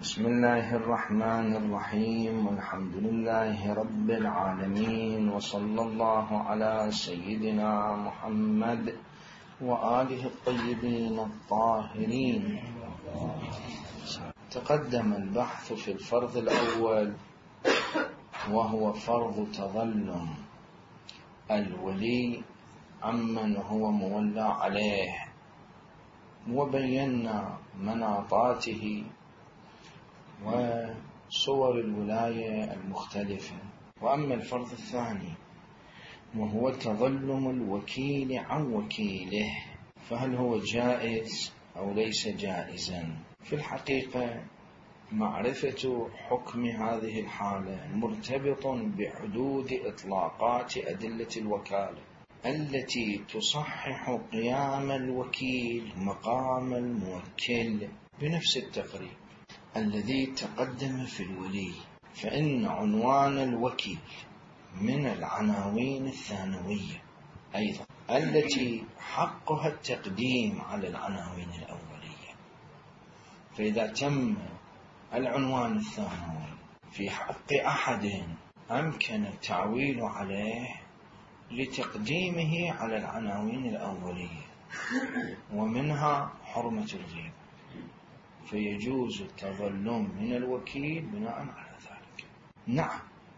بسم الله الرحمن الرحيم، والحمد لله رب العالمين، وصلى الله على سيدنا محمد وآله الطيبين الطاهرين. تقدم البحث في الفرض الأول وهو فرض تظلم الولي عمن هو مولى عليه، وبينا مناطاته وصور الولاية المختلفة. وأما الفرض الثاني وهو تظلم الوكيل عن وكيله، فهل هو جائز أو ليس جائزا؟ في الحقيقة معرفة حكم هذه الحالة مرتبط بحدود إطلاقات أدلة الوكالة التي تصحح قيام الوكيل مقام الموكل بنفس التقريب الذي تقدم في الولي. فإن عنوان الوكيل من العناوين الثانوية أيضا التي حقها التقديم على العناوين الأولية، فإذا تم العنوان الثانوي في حق أحد أمكن التعويل عليه لتقديمه على العناوين الأولية، ومنها حرمة الغيبة، فيجوز التظلم من الوكيل بناء على ذلك. نعم،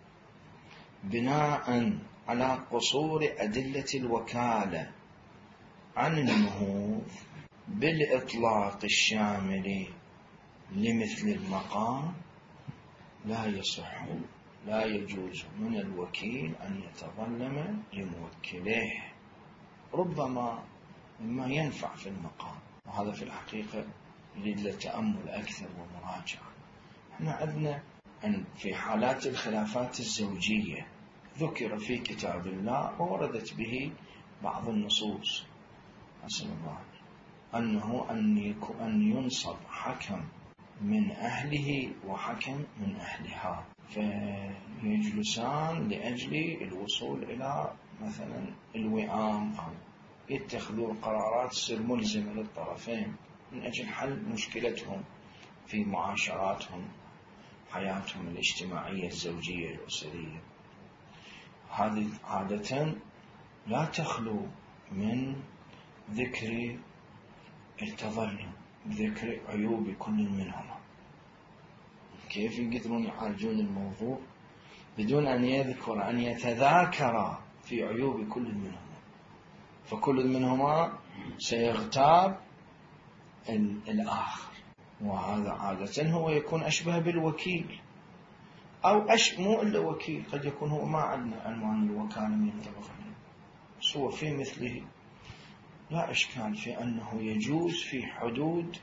بناء على قصور أدلة الوكالة عن النهوض بالإطلاق الشامل لمثل المقام، لا يصح لا يجوز من الوكيل أن يتظلم لموكله، ربما مما ينفع في المقام، وهذا في الحقيقة للتأمل أكثر ومراجعة. احنا عندنا أن في حالات الخلافات الزوجية ذكر في كتاب الله ووردت به بعض النصوص حسن الله أنه أن ينصب حكم من أهله وحكم من أهلها، فيجلسان لأجل الوصول إلى مثلا الوئام، أو يتخذوا قرارات تصير ملزمة للطرفين من أجل حل مشكلتهم في معاشراتهم، حياتهم الاجتماعية الزوجية الأسرية. هذه عادة لا تخلو من ذكر التظلم، ذكر عيوب كل منهما. كيف يقدرون يعالجون الموضوع بدون أن يذكر أن يتذاكر في عيوب كل منهما، فكل منهما سيغتاب الآخر، وهذا عادة هو يكون أشبه بالوكيل، أو مو إلا وكيل، قد يكون هو ما عندنا عنوان الوكالة من ينطبق عليه، بس هو في مثله لا إشكال في أنه يجوز في حدود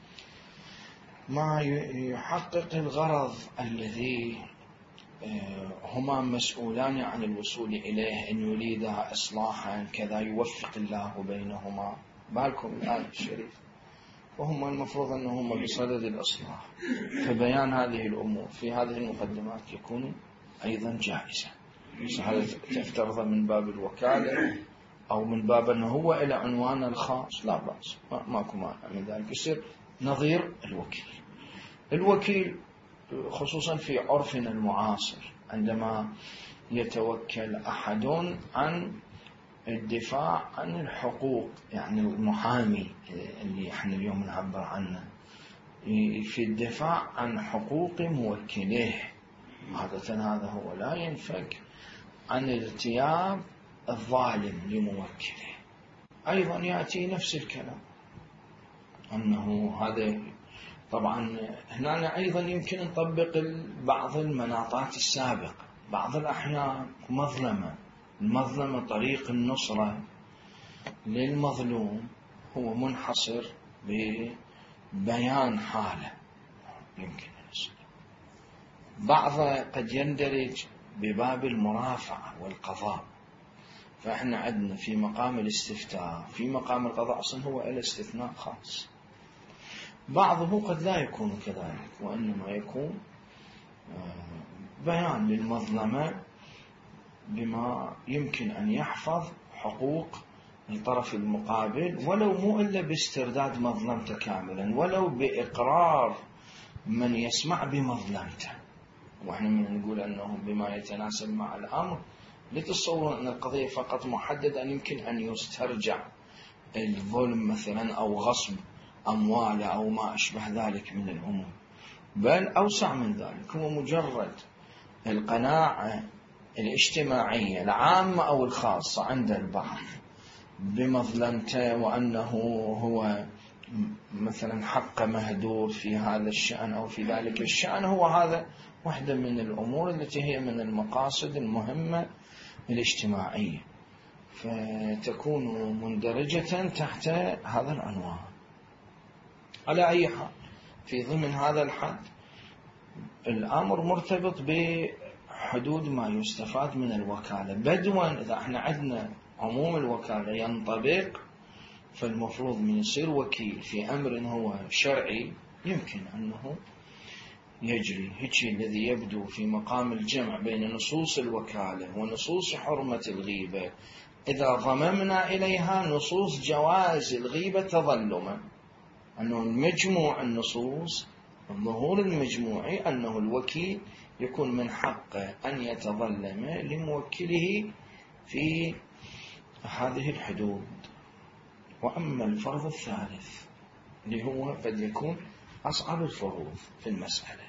ما يحقق الغرض الذي هما مسؤولان عن الوصول إليه، إن يريدها إصلاحا كذا يوفق الله بينهما. بالكم الآن الشريف، وهم المفروض أنهم بصدد الإصلاح، فبيان هذه الأمور في هذه المقدمات يكون أيضا جائزا. هل تفترض من باب الوكالة أو من باب أنه هو إلى عنوان الخاص لا بأس، ماكو مانع من ذلك، يصير نظير الوكيل. الوكيل خصوصا في عرفنا المعاصر عندما يتوكل أحد عن الدفاع عن الحقوق، يعني المحامي اللي احنا اليوم نعبر عنه، في الدفاع عن حقوق موكله، عادة هذا هو لا ينفك عن ارتياب الظالم لموكله. أيضا يأتي نفس الكلام أنه هذا طبعا هنا أيضا يمكن نطبق بعض المناطات السابقة. بعض الأحيان المظلمة طريق النصرة للمظلوم هو منحصر ببيان حاله، يمكن بعض قد يندرج بباب المرافعة والقضاء، فإحنا عندنا في مقام الاستفتاء في مقام القضاء أصلا هو إلى استثناء خاص. بعضه قد لا يكون كذلك، وإنما يكون بيان للمظلمة بما يمكن أن يحفظ حقوق الطرف المقابل، ولو مو إلا باسترداد مظلمته كاملا، ولو بإقرار من يسمع بمظلمته. وإحنا من نقول أنه بما يتناسب مع الأمر، لتصورون أن القضية فقط محددة أن يمكن أن يسترجع الظلم مثلا أو غصب أمواله أو ما أشبه ذلك من الأمور، بل أوسع من ذلك، هو مجرد القناعة الاجتماعية العامة أو الخاصة عند البعض بمظلمته، وأنه هو مثلا حق مهدور في هذا الشأن أو في ذلك الشأن، هو هذا واحدة من الأمور التي هي من المقاصد المهمة الاجتماعية، فتكون مندرجة تحت هذا العنوان. على أي حال في ضمن هذا الحد الأمر مرتبط بحدود ما يستفاد من الوكالة، بدوا إذا احنا عندنا عموم الوكالة ينطبق، فالمفروض من يصير وكيل في أمر هو شرعي يمكن أنه يجري هيك الذي يبدو في مقام الجمع بين نصوص الوكالة ونصوص حرمة الغيبة، إذا ضممنا إليها نصوص جواز الغيبة تظلما، أنه المجموع النصوص الظهور المجموعي أنه الوكيل يكون من حقه أن يتظلم لموكله في هذه الحدود. وأما الفرض الثالث اللي هو قد يكون أصعب الفروض في المسألة،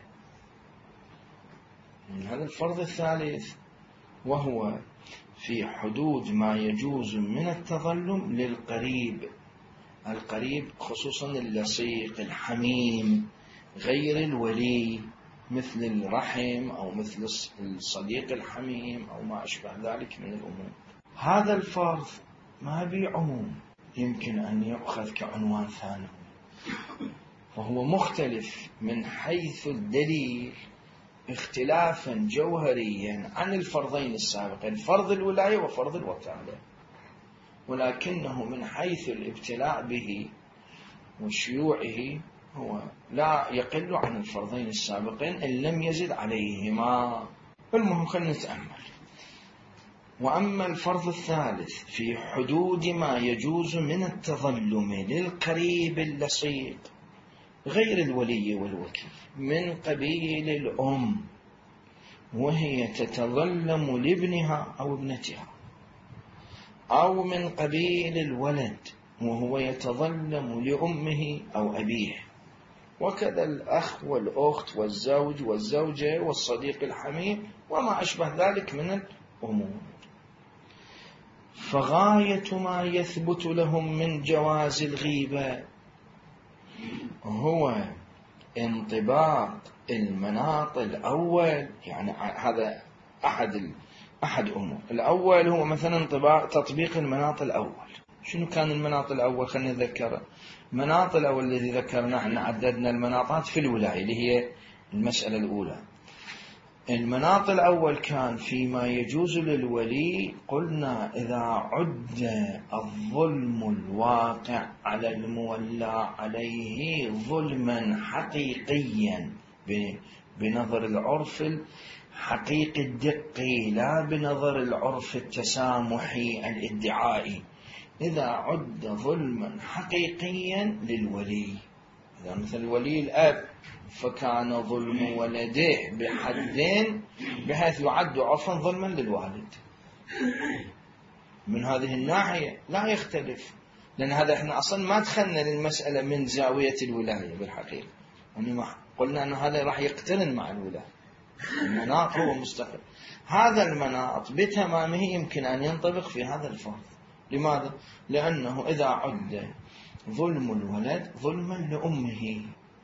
من هذا الفرض الثالث وهو في حدود ما يجوز من التظلم للقريب، القريب خصوصا اللصيق الحميم غير الولي، مثل الرحم أو مثل الصديق الحميم أو ما أشبه ذلك من الأمور. هذا الفرض ما بعموم، يمكن أن يؤخذ كعنوان ثانوي، فهو مختلف من حيث الدليل اختلافا جوهريا عن الفرضين السابقين، فرض الولاية وفرض الوكالة، ولكنه من حيث الابتلاء به وشيوعه هو لا يقل عن الفرضين السابقين إن لم يزد عليهما. المهم خلينا نتأمل. وأما الفرض الثالث في حدود ما يجوز من التظلم للقريب اللصيق غير الولي والوكيل من قبيل الأم، وهي تتظلم لابنها أو ابنتها، أو من قبيل الولد وهو يتظلم لأمه أو أبيه، وكذا الأخ والأخت والزوج والزوجة والصديق الحميم وما أشبه ذلك من الأمور. فغاية ما يثبت لهم من جواز الغيبة هو انطباق المناط الأول، يعني هذا أحد أمور. الأول هو مثلا تطبيق المناط الأول. شنو كان المناط الأول؟ خلينا نذكره. المناط الأول الذي ذكرنا احنا عددنا المناطات في الولاية اللي هي المسألة الأولى. المناط الأول كان فيما يجوز للولي، قلنا إذا عد الظلم الواقع على المولى عليه ظلما حقيقيا بنظر العرف الحقيقي الدقي، لا بنظر العرف التسامحي الادعائي، إذا عد ظلما حقيقيا للولي، إذا مثل ولي الأب فكان ظلم ولده بحدين بحيث يعد عرفا ظلما للوالد، من هذه الناحية لا يختلف، لأن هذا احنا أصلا ما دخلنا للمسألة من زاوية الولاية بالحقيقة، يعني قلنا أن هذا راح يقترن مع الولاية، المناط هو مستقل. هذا المناط بتمامه يمكن أن ينطبق في هذا الفرض. لماذا؟ لأنه إذا عد ظلم الولد ظلما لأمه،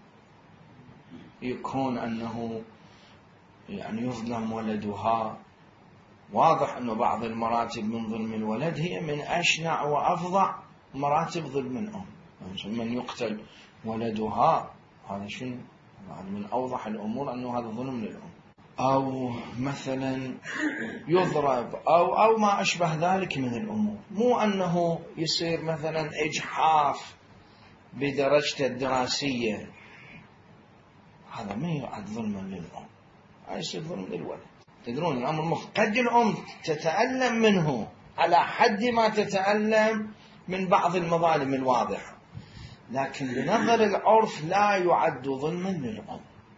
يكون أنه يعني يظلم ولدها، واضح أنه بعض المراتب من ظلم الولد هي من أشنع وأفظع مراتب ظلم الأم، من يقتل ولدها هذا شنو؟ من أوضح الأمور أنه هذا ظلم للأم، أو مثلا يضرب أو ما أشبه ذلك من الأمور، مو أنه يصير مثلا إجحاف بدرجته الدراسية، هذا ما يعد ظلما للأم، هذا يصير ظلم للولد. تدرون الأمر قد الأم تتألم منه على حد ما تتألم من بعض المظالم الواضحة، لكن بنظر العرف لا يعد ظلما للأم،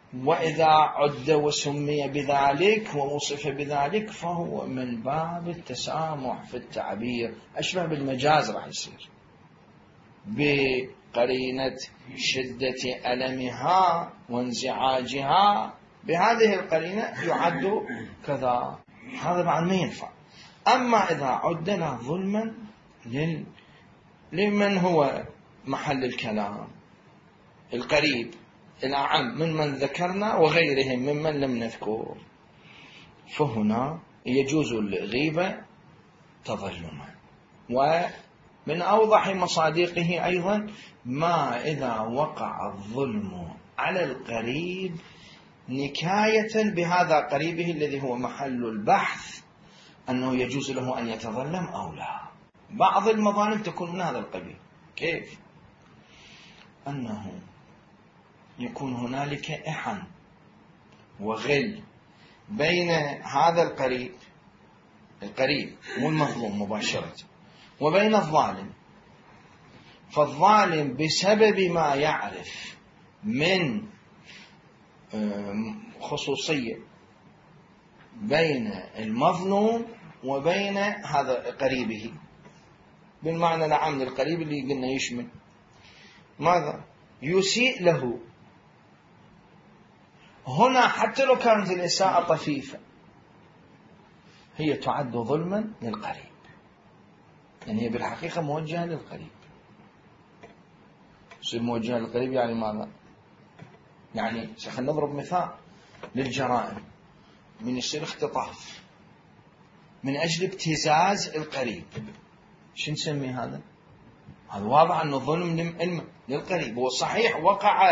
وإذا عد وسمي بذلك ووصف بذلك فهو من باب التسامح في التعبير، أشبه بالمجاز راح يصير بقرينة شدة ألمها وانزعاجها، بهذه القرينة يعد كذا، هذا بعد ما ينفع. أما إذا عدنا ظلما لمن هو محل الكلام القريب الأعم ممن ذكرنا وغيرهم ممن لم نذكر، فهنا يجوز الغيبة تظلما. ومن أوضح مصادقه أيضا ما إذا وقع الظلم على القريب نكاية بهذا قريبه الذي هو محل البحث أنه يجوز له أن يتظلم أو لا. بعض المظالم تكون من هذا القبيل. كيف؟ أنه يكون هنالك إحن وغل بين هذا القريب مو المظلوم مباشرة وبين الظالم، فالظالم بسبب ما يعرف من خصوصية بين المظلوم وبين هذا قريبه، بالمعنى العام للقريب اللي قلنا يشمل ماذا؟ يسيء له. هنا حتى لو كانت الإساءة طفيفة هي تعد ظلما للقريب، يعني هي بالحقيقة موجهة للقريب. يصير موجهة للقريب يعني ماذا؟ يعني خلينا نضرب مثال للجرائم، من يصير اختطاف من أجل ابتزاز القريب، شو نسمي هذا؟ هذا واضح أنه ظلم للقريب. هو صحيح وقع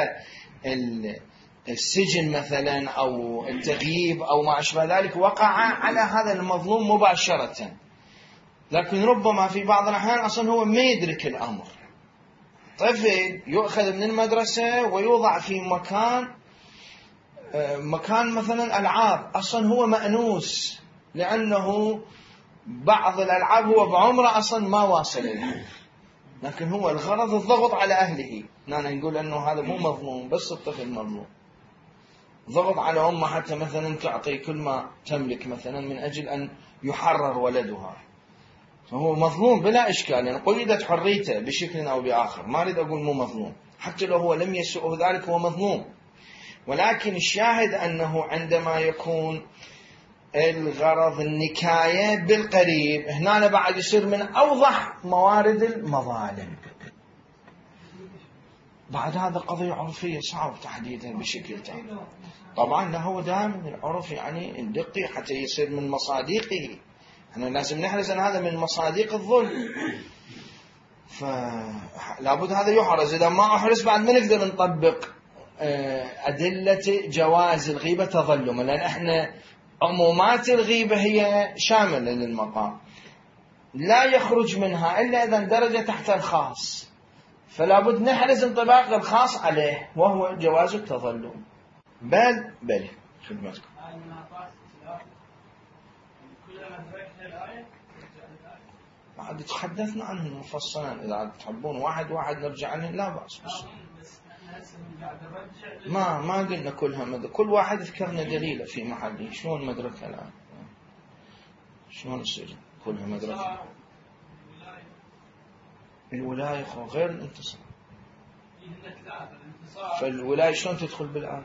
السجن مثلا أو التغييب أو ما أشبه ذلك وقع على هذا المظلوم مباشرة، لكن ربما في بعض الأحيان أصلا هو ما يدرك الأمر. طفل يؤخذ من المدرسة ويوضع في مكان مثلا ألعاب، أصلا هو مأنوس لأنه بعض الألعاب هو بعمره أصلا ما واصل إليه، لكن هو الغرض الضغط على أهله. نقول أنه هذا مو مظلوم، بس الطفل مظلوم، ضغط على أمه حتى مثلا تعطي كل ما تملك مثلا من أجل أن يحرر ولدها، فهو مظلوم بلا إشكال، يعني قيدت حريته بشكل أو بآخر. ما أريد أقول مو مظلوم، حتى لو هو لم يسوءه ذلك هو مظلوم. ولكن الشاهد أنه عندما يكون الغرض النكاية بالقريب، هنا بعد يصير من أوضح موارد المظالم. بعد هذا قضية عرفية صعب تحديدها بشكل تام. طبعا لا، هو دائما العرف يعني ندقي حتى يصير من مصادقه. احنا لازم نحرز أن هذا من مصادق الظلم، فلابد هذا يحرز. إذا ما أحرز بعد ما نقدر نطبق أدلة جواز الغيبة تظلما، لأن احنا عمومات الغيبة هي شاملة للمقام، لا يخرج منها إلا إذا اندرج تحت الخاص، فلا بد نحرز انطباق الخاص عليه وهو جواز التظلم. بل خدمتكم. بعد تحدثنا عنه مفصلا، إذا تحبون واحد نرجع عنه لا بأس. ما قلنا كلها كل واحد ذكرنا دليله في محله. شلون مدركها الآن؟ شلون يصير كلها مدركة؟ الولاية غير الانتصار. فالولاية شلون تدخل بالآية؟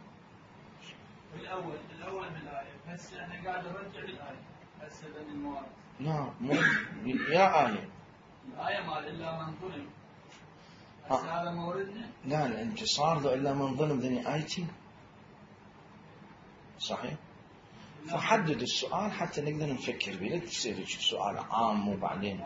الأول من الآية، بس احنا قاعد نرجع للآية هسه بين الموارد. لا مو يا آية. الآية مال إلا من ظلم. هذا موردنا. لا، الانتصار ذو إلا من ظلم ذني آيتي. صحيح. فحدد السؤال حتى نقدر نفكر به، لا تصير سؤال عام وبعدين.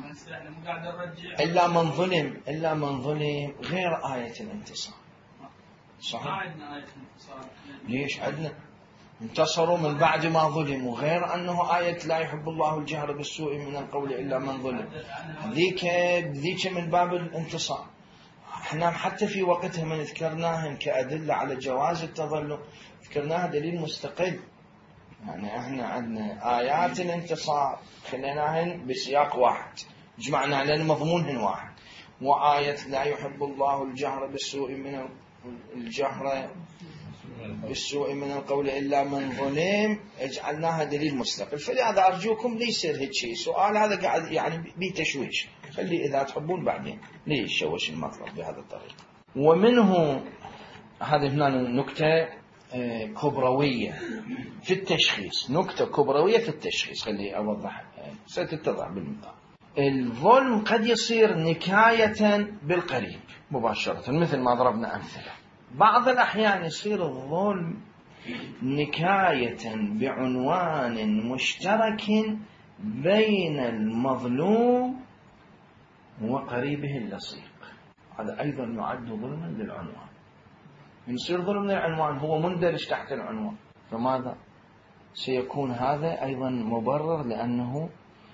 إلا من ظلم غير آية الانتصار. صحيح. ما عندنا آية الانتصار. ليش عندنا؟ انتصروا من بعد ما ظلموا، غير أنه آية لا يحب الله الجهر بالسوء من القول إلا من ظلم. ذيك من باب الانتصار. احنا حتى في وقتها من ذكرناهم كأدلة على جواز التظلم ذكرناها دليل مستقل. يعني احنا عندنا آيات الانتصار خليناهن بسياق واحد، جمعنا على المضمونهن واحد، وآية لا يحب الله الجهر بالسوء من الجهر بالسوء من القول إلا من ظلم اجعلناها دليل مستقل. فلهذا أرجوكم ليس يصير هيك شيء سؤال هذا قاعد يعني بتشويش، خلي إذا تحبون بعدين ليش شوش المطلب بهذا الطريقة. ومنه هذه هنا نكتة كبروية في التشخيص، نكتة كبروية في التشخيص، خلي أوضح ستتضح بالمثال. الظلم قد يصير نكاية بالقريب مباشرة مثل ما ضربنا أمثلة. بعض الأحيان يصير الظلم نكاية بعنوان مشترك بين المظلوم وقريبه اللصيق، هذا أيضا يعد ظلما للعنوان. يصير ظلم للعنوان هو مندرج تحت العنوان، فماذا سيكون هذا أيضا مبرر لأنه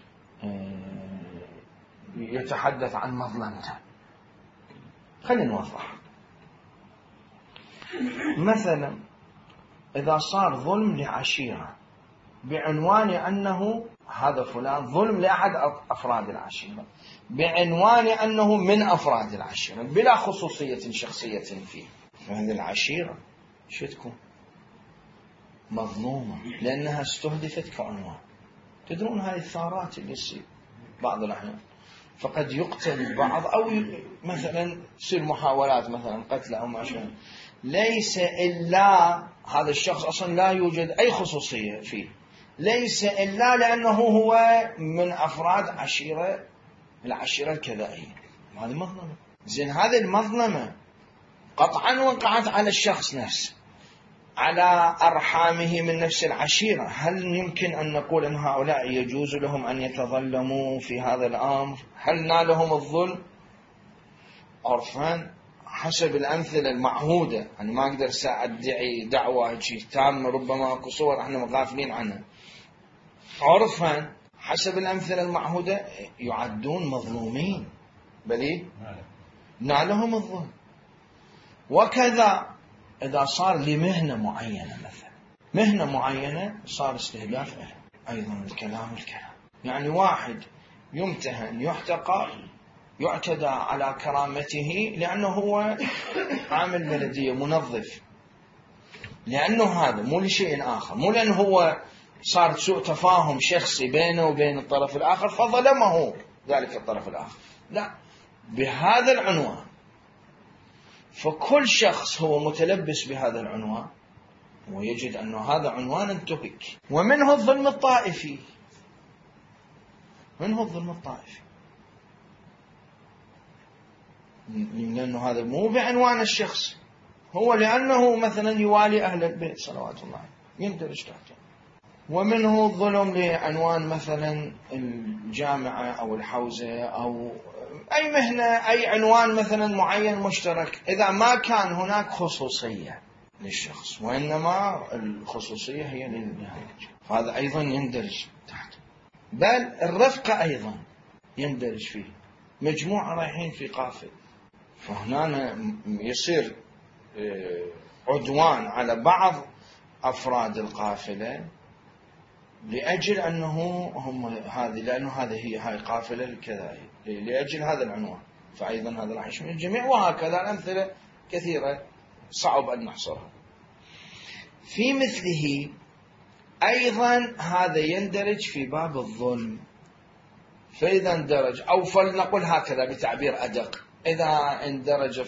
يتحدث عن مظلمته. خلينا نوضح. مثلا إذا صار ظلم لعشيرة بعنوان أنه هذا فلان ظلم لأحد أفراد العشيرة بعنوان أنه من أفراد العشيرة بلا خصوصية شخصية فيه، فهذه العشيرة شو تكون مظلومة لأنها استهدفت كعنوان. تدرون هذه الثارات اللي تصير بعض الأحيان، فقد يقتل بعض أو مثلا تصير محاولات مثلا قتل أو ما شابه، ليس إلا هذا الشخص أصلا لا يوجد أي خصوصية فيه، ليس إلا لأنه هو من أفراد العشيرة الكذائية. هذه مظلمة. زين هذه المظلمة قطعا وقعت على الشخص نفسه، على أرحامه من نفس العشيرة. هل يمكن أن نقول أن هؤلاء يجوز لهم أن يتظلموا في هذا الأمر؟ هل نالهم الظلم؟ عرفان حسب الأمثلة المعهودة، أنا ما أقدر أدعي دعوة تامة، ربما أكو صور احنا مغافلين عنها. عرفان حسب الأمثلة المعهودة يعدون مظلومين، بل نالهم الظلم. وكذا إذا صار لمهنة معينة، مثلا مهنة معينة صار استهداف له أيضا الكلام يعني واحد يمتهن يحتقر يعتدى على كرامته لأنه هو عامل بلدية منظف، لأنه هذا مو لشيء آخر، مو لأنه هو صار سوء تفاهم شخصي بينه وبين الطرف الآخر فظلمه ذلك الطرف الآخر، لا، بهذا العنوان. فكل شخص هو متلبس بهذا العنوان ويجد أن هذا عنوان انتهك. ومنه الظلم الطائفي، منه الظلم الطائفي، لأنه هذا مو بعنوان الشخص، هو لأنه مثلا يوالي أهل البيت صلوات الله يندرج تحته. ومنه الظلم لعنوان مثلا الجامعة أو الحوزة أو أي مهنة، أي عنوان مثلا معين مشترك، إذا ما كان هناك خصوصية للشخص وإنما الخصوصية هي للنهاية، هذا أيضا يندرج تحته. بل الرفقة أيضا يندرج فيه، مجموعة رايحين في قافل، فهنا يصير عدوان على بعض أفراد القافلة لأجل أنه هم هذه، لأنه هذه هي قافلة الكذائي لأجل هذا العنوان، فأيضا هذا راح يشمل الجميع. وهكذا الأمثلة كثيرة صعب أن نحصرها. في مثله أيضا هذا يندرج في باب الظلم. فإذا اندرج، أو فلنقل هكذا بتعبير أدق، إذا اندرج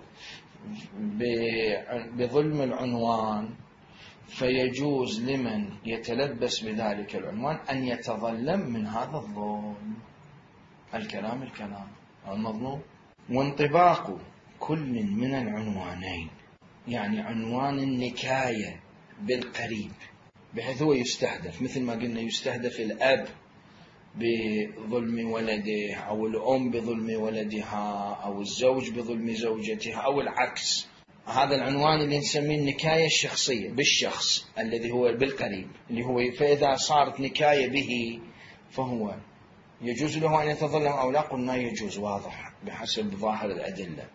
بظلم العنوان فيجوز لمن يتلبس بذلك العنوان أن يتظلم من هذا الظلم. الكلام المظلوم. وانطباق كل من العنوانين، يعني عنوان النكاية بالقريب بحيث هو يستهدف، مثل ما قلنا يستهدف الأب بظلم ولده أو الأم بظلم ولدها أو الزوج بظلم زوجتها أو العكس. هذا العنوان اللي نسميه النكاية الشخصية بالشخص الذي هو بالقريب اللي هو، فإذا صارت نكاية به فهو يجوز له أن يتظلم أو لا؟ قلنا يجوز، واضح بحسب ظاهر الأدلة.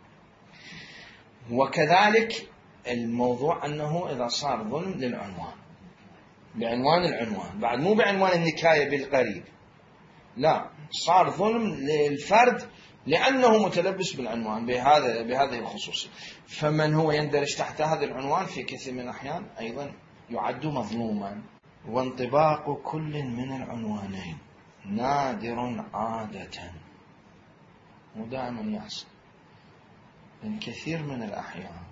وكذلك الموضوع أنه إذا صار ظلم للعنوان بعنوان العنوان، بعد مو بعنوان النكاية بالقريب، لا، صار ظلم للفرد لأنه متلبس بالعنوان بهذه الخصوصية. فمن هو يندرج تحت هذا العنوان في كثير من الأحيان أيضا يعد مظلوما. وانطباق كل من العنوانين نادر عادة، ودائما يحصل. من كثير من الأحيان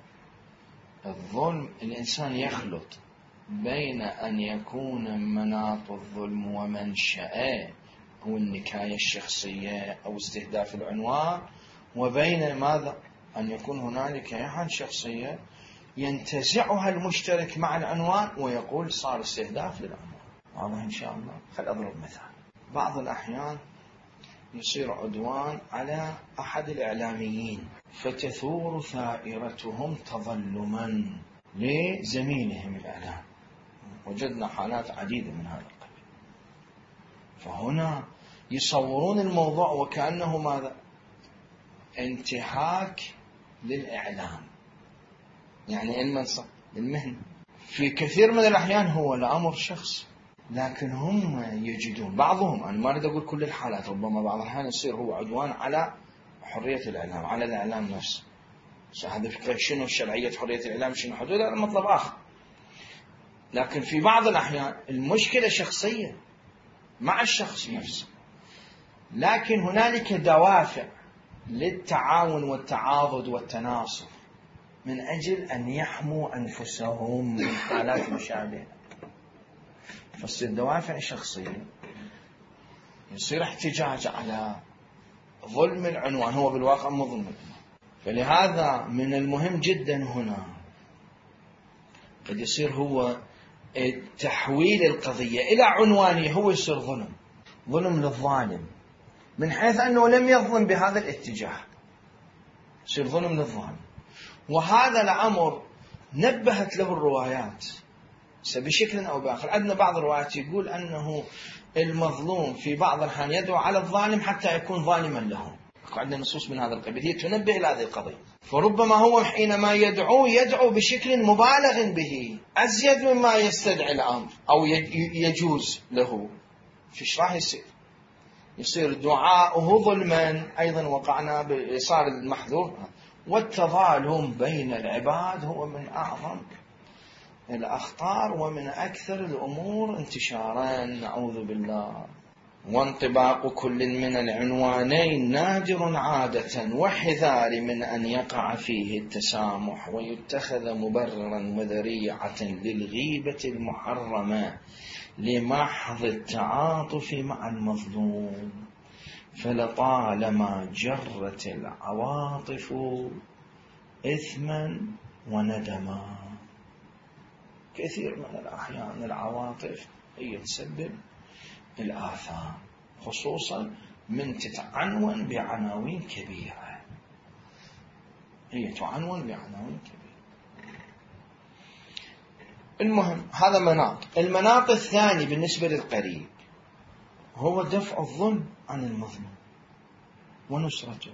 الظلم الإنسان يخلط بين أن يكون مناط الظلم ومنشأه هو النكاية الشخصية أو استهداف العنوان، وبين ماذا؟ أن يكون هنالك يحن شخصية ينتزعها المشترك مع العنوان ويقول صار استهداف للعنوان. واضح إن شاء الله. خل أضرب مثال. بعض الأحيان يصير عدوان على أحد الإعلاميين فتثور ثائرتهم تظلما لزميلهم الإعلام. وجدنا حالات عديدة من هذا القبيل. فهنا يصورون الموضوع وكأنه ماذا؟ انتهاك للإعلام، يعني المنصب للمهنة. في كثير من الأحيان هو الأمر شخص، لكن هم يجدون بعضهم، أنا ما أريد أقول كل الحالات، ربما بعض الأحيان يصير هو عدوان على حرية الإعلام، على الإعلام نفسه. هذا فكرة شنو شرعية حرية الإعلام، شنو حدود، هذا مطلب آخر. لكن في بعض الأحيان المشكلة شخصية مع الشخص نفسه، لكن هنالك دوافع للتعاون والتعاضد والتناصر من أجل أن يحموا أنفسهم من حالات مشابهة. فتصير دوافع شخصية، يصير احتجاج على ظلم العنوان، هو بالواقع مو ظلم العنوان. فلهذا من المهم جدا هنا قد يصير هو تحويل القضية إلى عنوانية، هو يصير ظلم للظالم، من حيث أنه لم يظلم بهذا الاتجاه، يصير ظلم للظالم. وهذا الأمر نبهت له الروايات بشكل أو بآخر. عندنا بعض الروايات يقول أنه المظلوم في بعض الأحيان يدعو على الظالم حتى يكون ظالما له. عندنا نصوص من هذا القبيل هي تنبه إلى هذه القضية. فربما هو حينما يدعو بشكل مبالغ به أزيد مما يستدعي الأمر أو يجوز له. فيش راح يصير دعاؤه ظلما. أيضا وقعنا بإصار المحذور. والتظالم بين العباد هو من أعظم الأخطار ومن أكثر الأمور انتشارا، نعوذ بالله. وانطباق كل من العنوانين نادر عادة، وحذار من أن يقع فيه التسامح ويتخذ مبررا وذريعة للغيبة المحرمة لمحض التعاطف مع المظلوم، فلطالما جرت العواطف إثما وندما. كثير من الأحيان العواطف هي تسبب الآثام، خصوصا من تتعنون بعناوين كبيرة. هي تعنون بعناوين كبيرة. المهم هذا المناط الثاني بالنسبة للقريب هو دفع الظلم عن المظلوم ونصرته.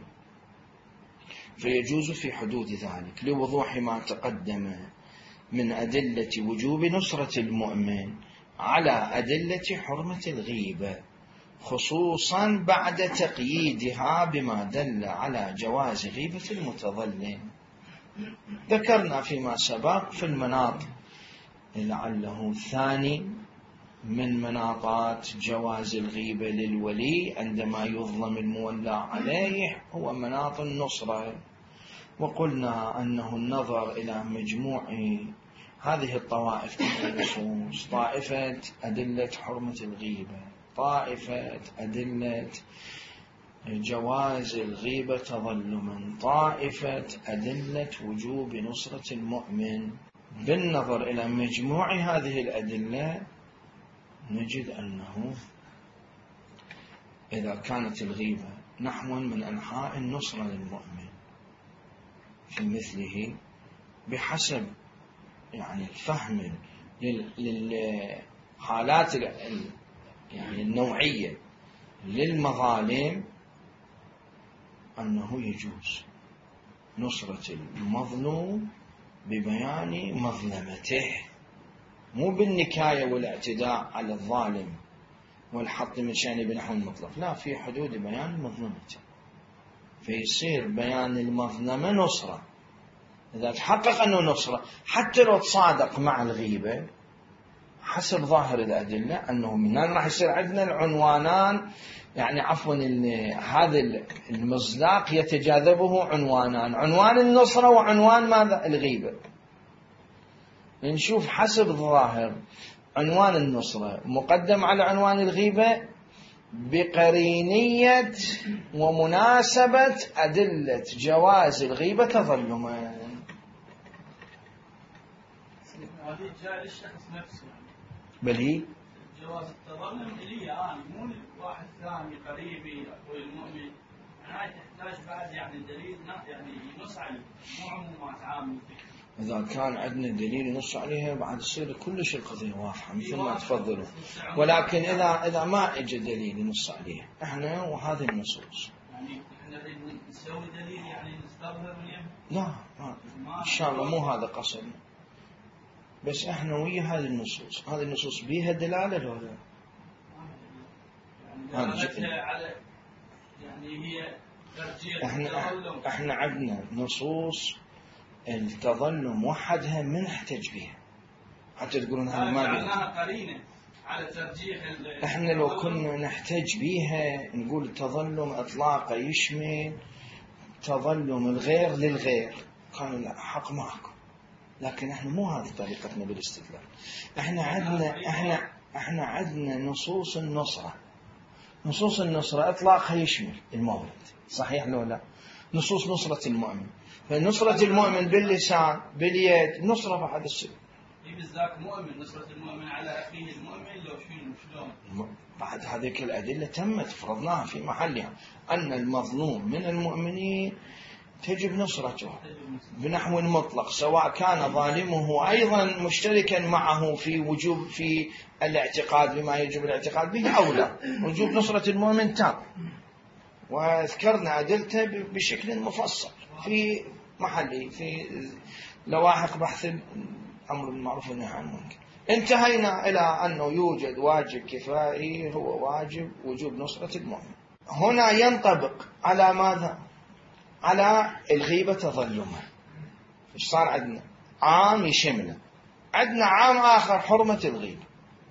فيجوز في حدود ذلك لوضوح ما تقدم من أدلة وجوب نصرة المؤمن على أدلة حرمة الغيبة، خصوصا بعد تقييدها بما دل على جواز غيبة المتظلم. ذكرنا فيما سبق في المناط لعله الثاني من مناطات جواز الغيبة للولي عندما يظلم المولى عليه هو مناط النصرة. وقلنا أنه النظر إلى مجموع هذه الطوائف من النصوص، طائفة أدلة حرمة الغيبة، طائفة أدلة جواز الغيبة تظلما، طائفة أدلة وجوب نصرة المؤمن. بالنظر إلى مجموع هذه الأدلة نجد أنه إذا كانت الغيبة نحو من أنحاء النصرة للمؤمن في مثله بحسب يعني فهم للحالات يعني النوعية للمظالم، أنه يجوز نصرة المظلوم ببيان مظلمته، مو بالنكاية والاعتداء على الظالم والحط من شأنه بنحو المطلق، لا، في حدود بيان مظلمته. فيصير بيان المظلمة نصرة. إذا تحقق أنه نصرة حتى لو تصادق مع الغيبة حسب ظاهر الأدلة أنه من هنا راح يصير عندنا العنوانان، يعني عفوا هذا المصداق يتجاذبه عنوانان، عنوان النصرة وعنوان ماذا؟ الغيبة. نشوف حسب الظاهر عنوان النصرة مقدم على عنوان الغيبة بقرينية ومناسبة أدلة جواز الغيبة تظلما. هذه جاء للشخص نفسه، بل هي جواز التظلم لي أنا مو واحد ثاني قريبي أو المؤمن. هاي تحتاج بعد يعني دليل يعني ينص عليه، مو عمومات عامة. إذا كان عندنا دليل ينص عليها بعد تصير كلش القضية واضحة مثل ما تفضلوا. ولكن إذا ما إجا دليل ينص عليها إحنا وهذه النصوص يعني إحنا نسوي دليل يعني نستظهر وياه؟ لا إن شاء الله مو هذا قصدنا، بس إحنا ويا هذه النصوص. هذه النصوص بيها دلالة ولا يعني دلالتها على يعني هي ترجيح التظلم. إحنا عندنا نصوص التظلم وحدها من نحتج بها حتى تقولون هذا ما بيها قرينة على ترجيح. إحنا لو كنا نحتج بها نقول التظلم إطلاقه يشمل تظلم الغير للغير كان حق معكم، لكن إحنا مو هذه طريقتنا بالاستدلال. إحنا عندنا نصوص النصرة. نصوص النصرة إطلاقها يشمل المولد، صحيح لو لا؟ نصوص نصرة المؤمن، فنصرة المؤمن باللسان باليد نصرة بعد السر. بالذات مؤمن، نصرة المؤمن على أخيه المؤمن لو شلون بعد هذه الأدلة تمت فرضناها في محلها أن المظلوم من المؤمنين تجب نصرته بنحو مطلق، سواء كان ظالمه أيضا مشتركا معه في الاعتقاد بما يجب الاعتقاد به أو لا. وجوب نصرة المؤمن تام، وذكرنا أدلته بشكل مفصل في محله في لواحق بحث الأمر بالمعروف والنهي عن المنكر. انتهينا إلى أنه يوجد واجب كفائي هو واجب وجوب نصرة المؤمن. هنا ينطبق على ماذا؟ على الغيبة تظلما. إيش صار عندنا؟ عام يشمله، عندنا عام آخر حرمة الغيبة.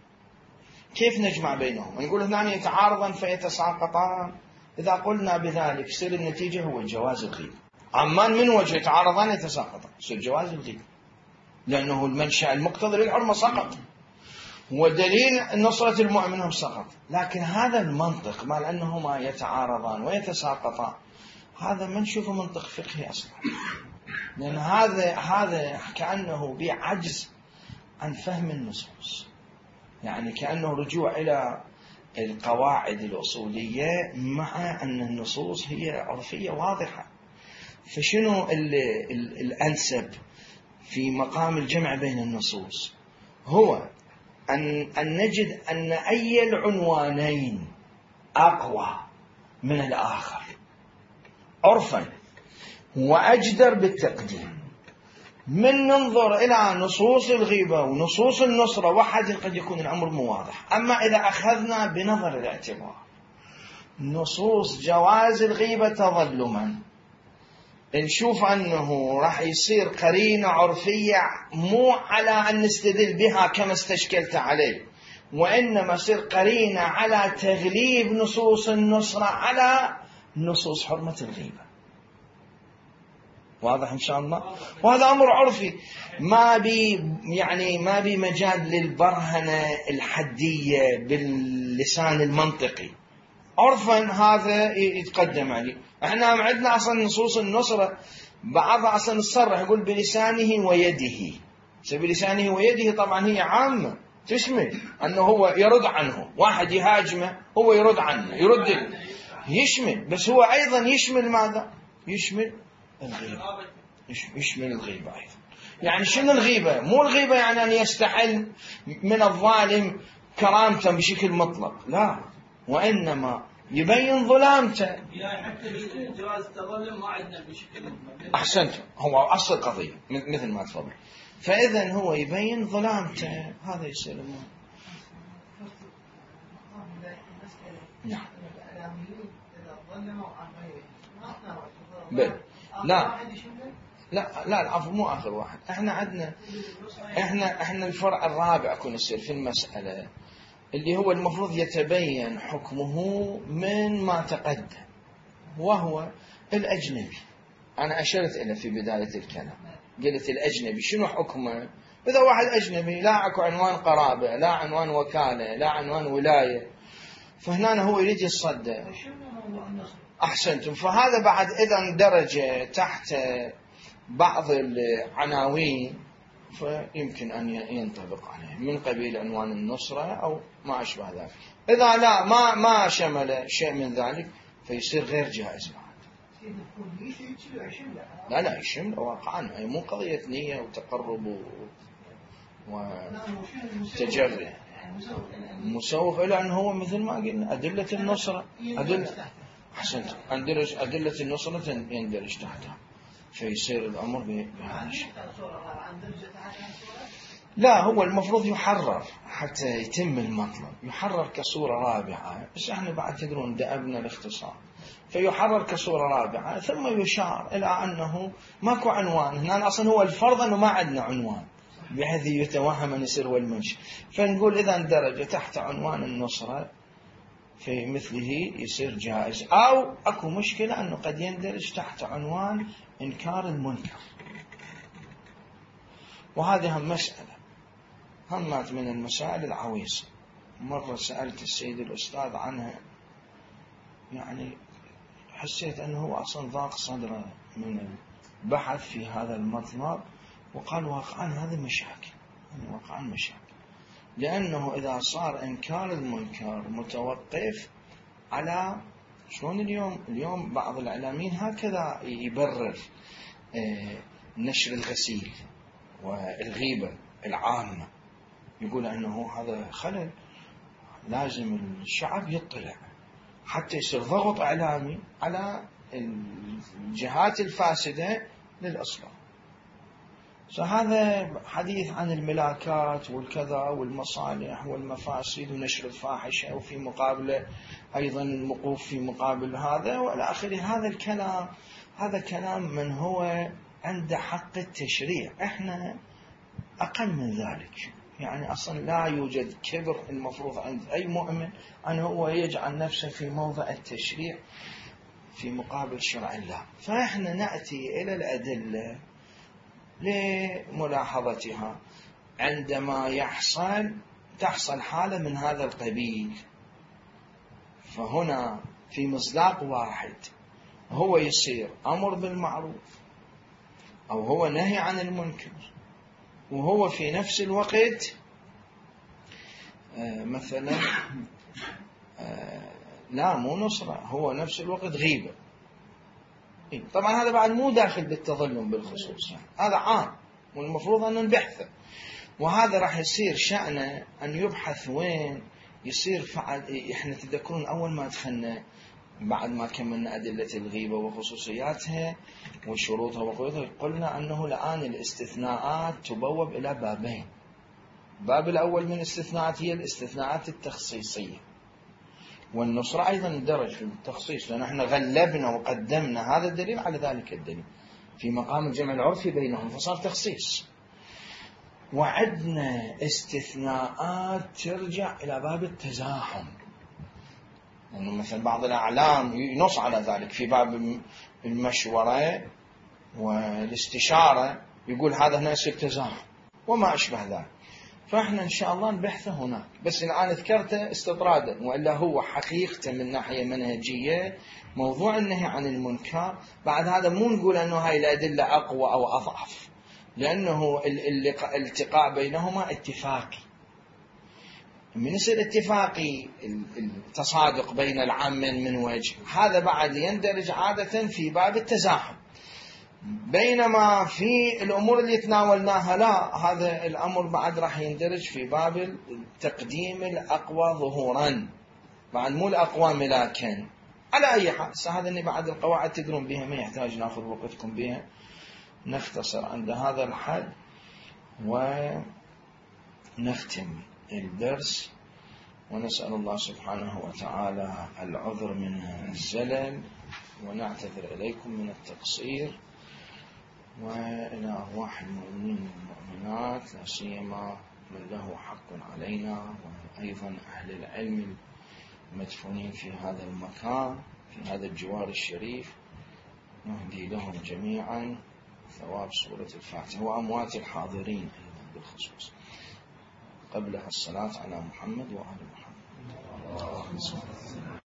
كيف نجمع بينهم؟ نقول اثنان يتعارضان فيتساقطان. إذا قلنا بذلك يصير النتيجة هو جواز الغيبة. عمان من وجه يتعارضان يتساقطان يصير جواز الغيبة، لأنه المنشأ المقتضي للحرمة سقط ودليل نصرة المؤمن سقط. لكن هذا المنطق مال أنهما يتعارضان ويتساقطان هذا ما نشوفه منطق فقهي أصلا، لأن هذا كأنه بعجز عن فهم النصوص، يعني كأنه رجوع إلى القواعد الأصولية مع أن النصوص هي عرفية واضحة. فشنو الأنسب في مقام الجمع بين النصوص؟ هو أن نجد أن أي العنوانين أقوى من الآخر عرفا وأجدر بالتقديم. من ننظر إلى نصوص الغيبة ونصوص النصرة وحد قد يكون الأمر مو واضح. أما إذا أخذنا بنظر الاعتبار نصوص جواز الغيبة تظلما نشوف أنه راح يصير قرينة عرفية مو على أن نستدل بها كما استشكلت عليه، وإنما يصير قرينة على تغليب نصوص النصرة على نصوص حرمة الغيبة. واضح إن شاء الله؟ وهذا أمر عرفي ما بي مجال للبرهنة الحدية باللسان المنطقي. عرفا هذا يتقدم عليه. احنا عندنا أصلا نصوص النصرة بعضها أصلا الصرح يقول بلسانه ويده. بلسانه ويده طبعا هي عامة تشمل أنه هو يرد عنه، واحد يهاجمه هو يرد عنه يشمل، بس هو أيضا يشمل ماذا؟ يشمل الغيبة. يشمل الغيبة أيضا. يعني شنو الغيبة؟ مو الغيبة يعني أن يستحل من الظالم كرامته بشكل مطلق، لا، وإنما يبين ظلامته. يعني حتى جواز التظلم ما عندنا بشكل مطلق. أحسنت، هو أصل القضية مثل ما تفضل. فإذا هو يبين ظلامته، هذا يصير نعم. بل لا لا العفو مو آخر واحد. احنا عندنا احنا الفرع الرابع يكون يصير في المسألة اللي هو المفروض يتبين حكمه من ما تقدم، وهو الأجنبي. أنا أشرت إليه في بداية الكلام، قلت الأجنبي شنو حكمه؟ إذا واحد أجنبي لا أكو عنوان قرابة، لا عنوان وكالة، لا عنوان ولاية، فهنا هو يريد يتصدى. أحسنتم. فهذا بعد إذا اندرج تحت بعض العناوين فيمكن أن ينطبق عليه من قبيل عنوان النصرة أو ما أشبه ذلك. إذا لا ما شمل شيء من ذلك فيصير غير جائز بعد. لا يشمل واقعا، أي مو قضية نية وتقرب وتجري مسوف، إلى أنه هو مثل ما قلنا أدلة النصرة أحسنت، أدلة النصرة يندرج تحتها، فيصير الأمر بهذا الشيء. لا هو المفروض يحرر حتى يتم المطلب، يحرر كصورة رابعة، بس احنا بعد تدرون دأبنا الاختصار، فيحرر كصورة رابعة ثم يشار إلى أنه ماكو عنوان. هنا أصلا هو الفرض أنه ما عندنا عنوان بحيث يتوهم أن يصير والمنشأ، فنقول إذا اندرج تحت عنوان النصرة في مثله يصير جائز، أو أكو مشكلة أنه قد يندرج تحت عنوان إنكار المنكر، وهذه هم مسألة همات من المسائل العويصة. مرة سألت السيد الأستاذ عنها، يعني حسيت أنه هو أصلا ضاق صدره من البحث في هذا المطلب، وقال واقعا هذا مشاكل، يعني واقعا مشاكل، لأنه إذا صار إنكار المنكر متوقف على شلون اليوم بعض الإعلاميين هكذا يبرر نشر الغسيل والغيبة العامة، يقول أنه هذا خلل لازم الشعب يطلع حتى يصير ضغط إعلامي على الجهات الفاسدة للإصلاح. فهذا حديث عن الملاكات والكذا والمصالح والمفاسد ونشر الفاحشة، وفي مقابله أيضا الوقوف في مقابل هذا وإلى آخره. هذا كلام من هو عنده حق التشريع، احنا أقل من ذلك. يعني أصلا لا يوجد كبر المفروض عند أي مؤمن أنه هو يجعل نفسه في موضع التشريع في مقابل شرع الله. فإحنا نأتي إلى الأدلة لملاحظتها عندما تحصل حالة من هذا القبيل. فهنا في مصداق واحد هو يصير أمر بالمعروف أو هو نهي عن المنكر، وهو في نفس الوقت مثلا لا مو نصرة، هو نفس الوقت غيبة. طبعا هذا بعد مو داخل بالتظلم بالخصوص، هذا عام والمفروض أن نبحثه، وهذا راح يصير شأنه أن يبحث وين يصير إحنا تذكرون أول ما دخلنا بعد ما كملنا أدلة الغيبة وخصوصياتها وشروطها وقيودها، قلنا أنه الآن الاستثناءات تبوب إلى بابين. الباب الأول من الاستثناءات هي الاستثناءات التخصيصية، والنصرة أيضا درج في التخصيص، لأن احنا غلبنا وقدمنا هذا الدليل على ذلك الدليل في مقام الجمع العرفي بينهم فصار تخصيص. وعدنا استثناءات ترجع إلى باب التزاحم، لأنه مثلا بعض الأعلام ينص على ذلك في باب المشورة والاستشارة، يقول هذا هنا يصير تزاحم وما أشبه ذلك. فإحنا إن شاء الله نبحثه هناك، بس الآن ذكرته استطرادا، وإلا هو حقيقة من ناحية منهجية موضوع النهي عن المنكر. بعد هذا مو نقول أنه هاي الأدلة أقوى أو أضعف، لأنه الالتقاء بينهما اتفاقي. من يصير اتفاقي التصادق بين العامين من وجه، هذا بعد يندرج عادة في باب التزاحم، بينما في الأمور اللي تناولناها لا، هذا الأمر بعد راح يندرج في باب التقديم الأقوى ظهورا، بعد مو الأقوى ملاكا. على أي حال هذا اللي بعد القواعد تدرون بها، ما يحتاج ناخذ وقتكم بها، نختصر عند هذا الحد ونختم الدرس، ونسأل الله سبحانه وتعالى العذر من الزلل ونعتذر إليكم من التقصير، وإلى أرواح المؤمنين والمؤمنات لا سيما من له حق علينا، وأيضا أهل العلم المدفونين في هذا المكان في هذا الجوار الشريف، نهدي لهم جميعا ثواب سورة الفاتحة، وأموات الحاضرين أيضا بالخصوص. قبلها الصلاة على محمد وآل محمد.